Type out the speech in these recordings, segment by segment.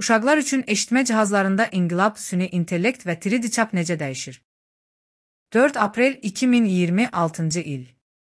Uşaqlar üçün eşitmə cihazlarında inqilab, süni intellekt və 3D çap necə dəyişir? 4 aprel 2026-cı il.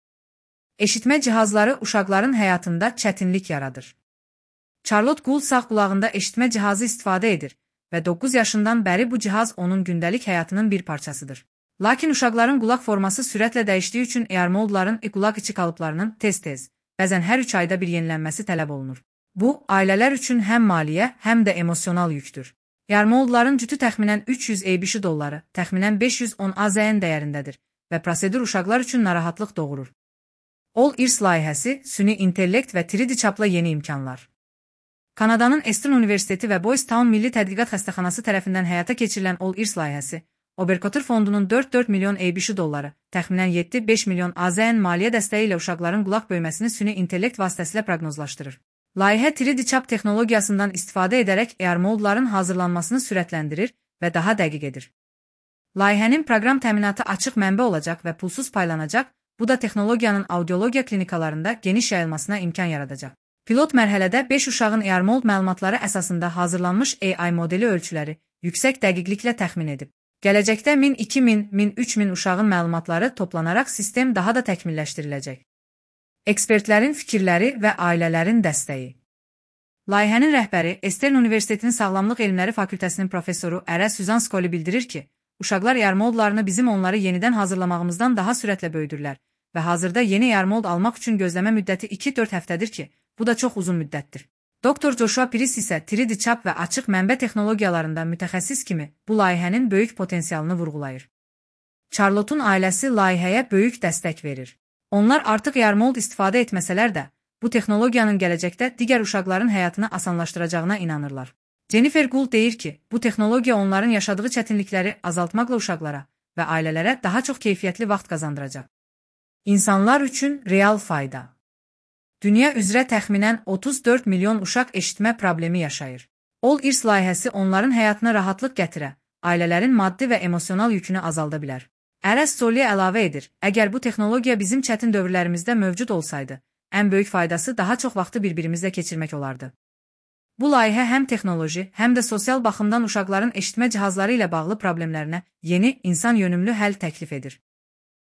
Eşitmə cihazları uşaqların həyatında çətinlik yaradır. Charlotte Gould sağ qulağında eşitmə cihazı istifadə edir və 9 yaşından bəri bu cihaz onun gündəlik həyatının bir parçasıdır. Lakin uşaqların qulaq forması sürətlə dəyişdiyi üçün earmoldların qulaq içi qalıplarının tez-tez, bəzən hər 3 ayda bir yenilənməsi tələb olunur. Bu, ailələr üçün həm maliyyə, həm də emosional yükdür. Earmoldların cütü təxminən 300 ABŞ dolları, təxminən 510 AZN dəyərindədir və prosedur uşaqlar üçün narahatlıq doğurur. All-Ears layihəsi, süni intellekt və 3D çapla yeni imkanlar. Kanadanın Eastern Universiteti və Boys Town Milli Tədqiqat Xəstəxanası tərəfindən həyata keçirilən All-Ears layihəsi, Oberkotur fondunun 4 milyon ABŞ dolları, təxminən 7-5 milyon AZN maliyyə dəstəyi ilə uşaqların qulaq böyüməsini süni intellekt vasitəsilə proqnozlaşdırır. Layihə 3D çap texnologiyasından istifadə edərək earmoldların hazırlanmasını sürətləndirir və daha dəqiq edir. Layihənin proqram təminatı açıq mənbə olacaq və pulsuz paylanacaq, bu da texnologiyanın audiologiya klinikalarında geniş yayılmasına imkan yaradacaq. Pilot mərhələdə 5 uşağın earmold məlumatları əsasında hazırlanmış AI modeli ölçüləri yüksək dəqiqliklə təxmin edib. Gələcəkdə 1000, 2000, 1000, 3000 uşağın məlumatları toplanaraq sistem daha da təkmilləşdiriləcək. Ekspertlərin fikirləri və ailələrin dəstəyi. Layihənin rəhbəri Eastern Universitetinin Sağlamlıq Elmləri Fakültəsinin professoru Ərə Süzan Skoli bildirir ki, uşaqlar earmoldlarını bizim onları yenidən hazırlamağımızdan daha sürətlə böyüdürlər və hazırda yeni earmold almaq üçün gözləmə müddəti 2-4 həftədir ki, bu da çox uzun müddətdir. Dr. Joshua Piris isə 3D çap və açıq mənbə texnologiyalarında mütəxəssis kimi bu layihənin böyük potensialını vurğulayır. Charlotte'un ailəsi layihəyə böyük dəstək verir. Onlar artıq earmold istifadə etməsələr də, bu texnologiyanın gələcəkdə digər uşaqların həyatını asanlaşdıracağına inanırlar. Jennifer Gould deyir ki, bu texnologiya onların yaşadığı çətinlikləri azaltmaqla uşaqlara və ailələrə daha çox keyfiyyətli vaxt qazandıracaq. İnsanlar üçün real fayda. Dünya üzrə təxminən 34 milyon uşaq eşitmə problemi yaşayır. All-Ears layihəsi onların həyatına rahatlıq gətirə, ailələrin maddi və emosional yükünü azalda bilər. Ərəz Solli əlavə edir, əgər bu texnologiya bizim çətin dövrlərimizdə mövcud olsaydı, ən böyük faydası daha çox vaxtı bir-birimizlə keçirmək olardı. Bu layihə həm texnoloji, həm də sosial baxımdan uşaqların eşitmə cihazları ilə bağlı problemlərinə yeni, insan yönümlü həll təklif edir.